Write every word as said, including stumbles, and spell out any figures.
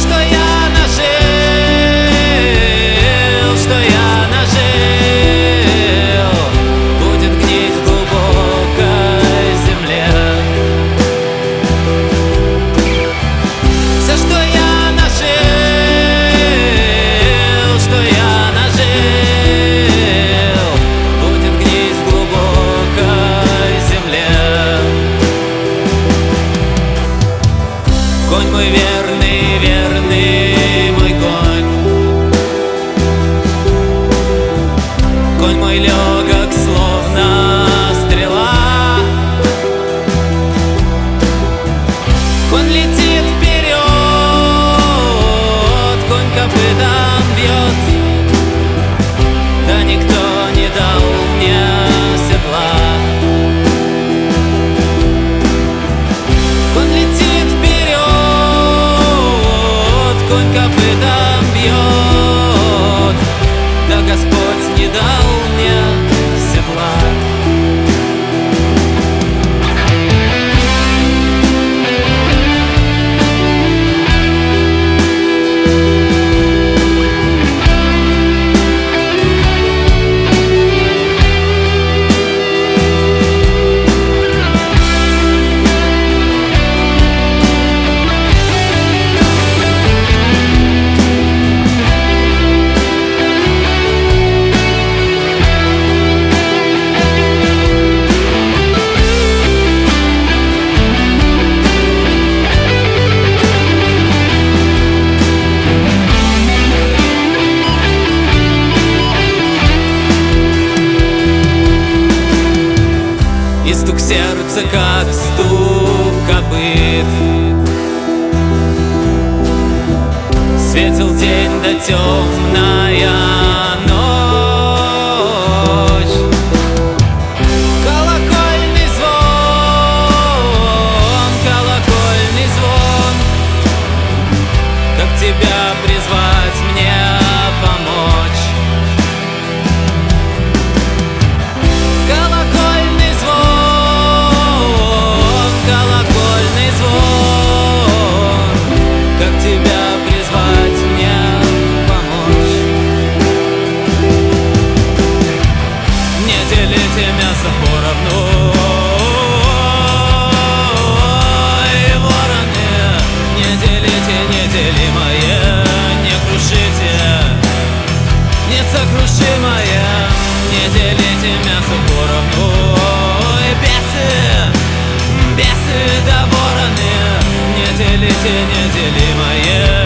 что я нажил, что я нажил, будет гнить в глубокой земле. Все, что я нажил, что я нажил, будет гнить в глубокой земле. Конь мой верный, верный мой конь, конь мой легок, словно стрела. Конь летит вперед, конь копытом бьет, да никто не дал мне седла. Конь летит вперед, конь копытом бьет, да Господь не дал мне седла. И стук сердца, как стук копыт. Светил день да темная ночь. Колокольный звон, колокольный звон, как тебя призвать мне помочь? Колокольный звон, колокольный звон, как тебя призвать мне помочь? Не делите мясо поровну, ой, вороны, не делите неделимое, не крушите несокрушимое, не делите мясо поровну, ой, бесы, бесы да вороны, не делите неделимое.